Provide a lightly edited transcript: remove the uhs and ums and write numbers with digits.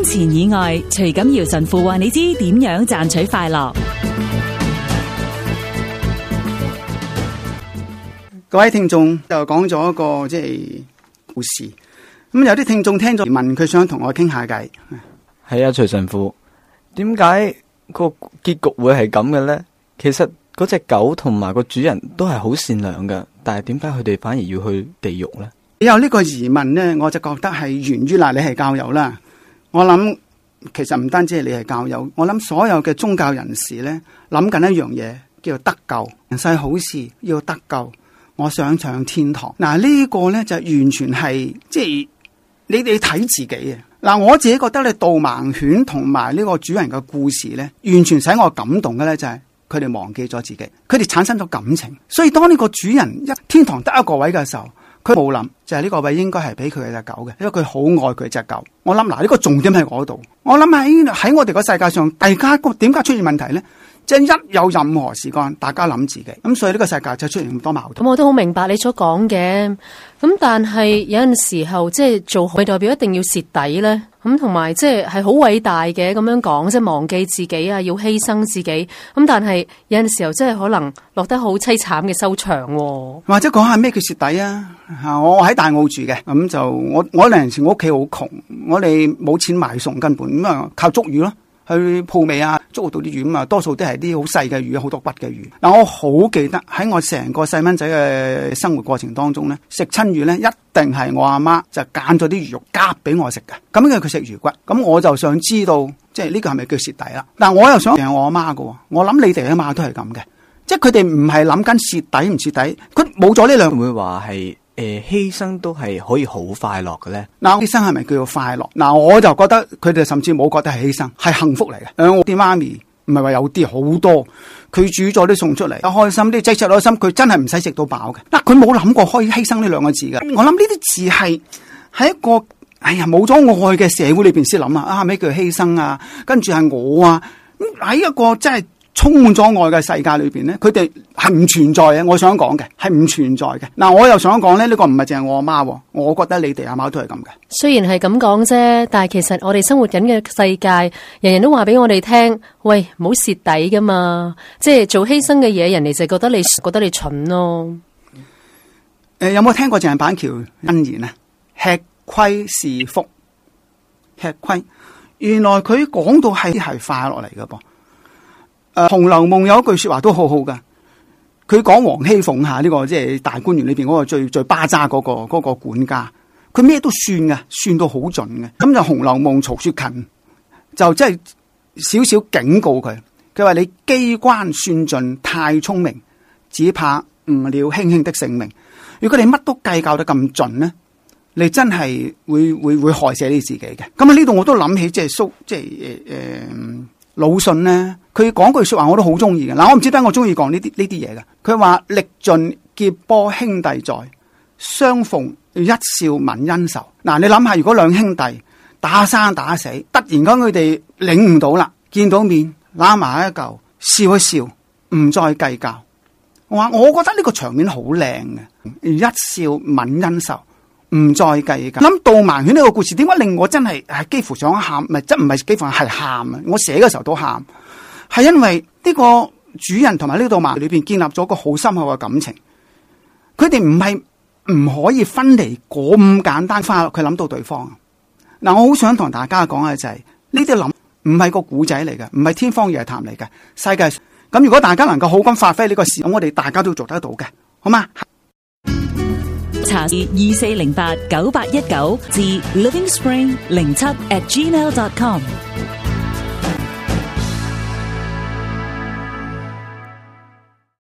金錢以外，徐錦堯神父話你知點樣賺取快樂。 各位聽眾就講咗一個即係故事，咁有啲聽眾聽咗問佢想同我傾下偈。 係啊，徐神父，點解個結局會係咁嘅咧？其實嗰隻狗同埋個主人都係好善良嘅，但係點解佢哋反而要去地獄咧？ 有呢個疑問呢，我就覺得係源於你係教友啦。我諗其實唔單止係你係教友，我諗所有嘅宗教人士呢，諗緊一樣嘢，叫做得救，人世好事要得救，我想上天堂。嗱，呢個呢就完全係即係你哋睇自己啊。嗱，我自己覺得咧，導盲犬同埋呢個主人嘅故事呢，完全使我感動嘅呢，就係佢哋忘記咗自己，佢哋產生咗感情。所以當呢個主人一天堂得一個位嘅時候，佢冇諗就係呢個位應該係俾佢嘅隻狗嘅，因為佢好愛佢隻狗。我諗嗱，呢個重點喺嗰度。我諗喺我哋個世界上，大家點解出現問題咧？即係一有任何時間，大家諗自己，咁所以呢個世界就出現咁多矛盾。 咁我都好明白你所講嘅，咁但係有陣時候即係做好代表一定要蝕底咧，咁同埋即係好偉大嘅咁樣講，即係忘記自己啊，要犧牲自己。咁但係有陣時候真係可能落得好淒慘嘅收場。 或者講下咩叫蝕底啊？我喺大澳住嘅，咁就我兩年前我屋企好窮，我哋冇錢買餸，根本咁啊靠捉魚咯。去鋪尾啊，捉到啲魚咁啊，多數都係啲好細嘅魚，好多骨嘅魚。嗱，我好記得喺我成個細蚊仔嘅生活過程當中咧，食親魚咧，一定係我阿媽就揀咗啲魚肉夾俾我食嘅。咁因為佢食魚骨，咁我就想知道，即係呢個係咪叫蝕底啦？但我又想係我阿媽嘅，我諗你哋阿媽都係咁嘅，即係佢哋唔係諗緊蝕底唔蝕底，佢冇咗呢兩， 會唔會話係？犧牲都係可以好快樂嘅咧。 嗱，犧牲係咪叫做快樂？嗱，我就覺得佢哋甚至冇覺得係犧牲，係幸福嚟嘅。我啲媽咪唔係話有啲好多，佢煮咗啲餸出嚟，開心啲，仔出開心，佢真係唔使食到飽嘅。嗱，佢冇諗過可以犧牲呢兩個字嘅。我諗呢啲字係喺一個冇咗愛嘅社會裏邊先諗啊，咩叫犧牲啊？跟住係我啊，喺一個真係充滿咗愛嘅世界裏邊咧，佢哋係唔存在嘅。我想講嘅係唔存在嘅。嗱，我又想講咧，呢個唔係淨係我阿媽，我覺得你哋阿媽都係咁嘅。 雖然係咁講啫，但係其實我哋生活緊嘅世界，人人都話俾我哋聽，喂，唔好蝕底噶嘛，即係做犧牲嘅嘢，人哋就覺得你蠢咯。 有冇聽過鄭板橋恩言啊？吃虧是福，吃虧，原來佢講到係快樂嚟嘅噃。《紅樓夢》有一句說話都好好噶，佢講王熙鳳下呢個即係大觀園裏邊嗰個最巴渣嗰個管家，佢咩都算嘅，算到好盡嘅。咁就《紅樓夢》曹雪芹就即係少少警告佢，佢話你機關算盡太聰明，只怕誤了輕輕的性命。如果你乜都計較得咁盡呢，你真係會害死你自己嘅。咁喺呢度我都諗起即係魯迅呢，佢講句說話我都好中意嘅。嗱，我唔知點解我中意講呢啲嘢嘅。佢話歷盡劫波兄弟在，相逢一笑泯恩仇。嗱，你諗下，如果兩兄弟打生打死，突然間佢哋領悟到啦，見到面攬埋一嚿，笑一笑，唔再計較。我覺得呢個場面好靚嘅，一笑泯恩仇，唔再計較。諗導盲犬呢個故事，點解令我真係幾乎想喊？唔係幾乎係喊啊！我寫嘅時候都喊，係因為呢個主人同埋呢個導盲裏邊建立咗個好深厚嘅感情。佢哋唔係唔可以分離咁簡單翻，佢諗到對方。嗱，我好想同大家講嘅就係呢啲諗唔係個古仔嚟嘅，唔係天方夜譚嚟嘅。世界咁，如果大家能夠好咁發揮呢個事，咁我哋大家都做得到嘅，好嗎？ 查24089819至 livingspring07@gmail.com。